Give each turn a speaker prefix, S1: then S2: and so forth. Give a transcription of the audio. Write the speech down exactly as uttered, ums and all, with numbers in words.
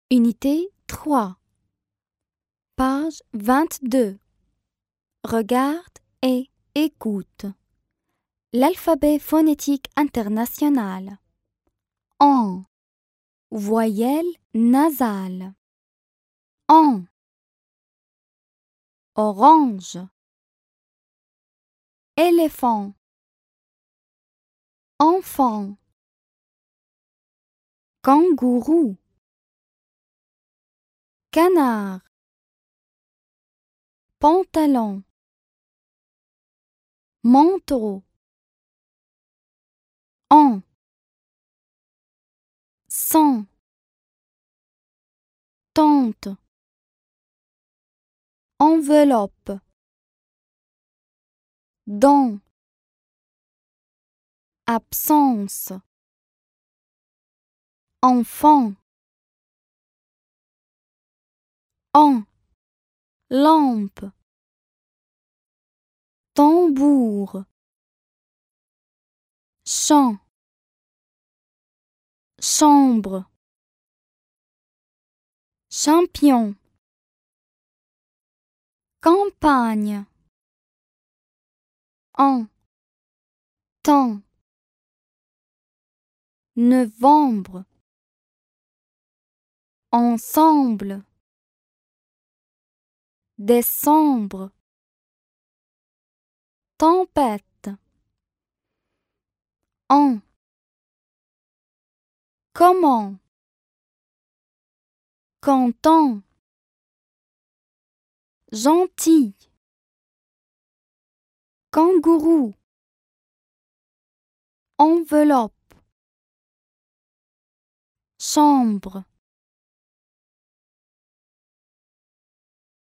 S1: Unité trois, page vingt-deux. Regarde et écoute. L'alphabet phonétique international. En. Voyelle nasale. En. Orange. Éléphant. Enfant. Kangourou. Canard. Pantalon. Manteau. En. Sans. Tente. Enveloppe. Dans. Absence. Enfant. En. Lampe. Tambour. Champ. Chambre. Champion. Campagne. En. Temps. Novembre. Ensemble. Décembre. Tempête. En. Comment. Canton. Gentil. Kangourou. Enveloppe. Chambre.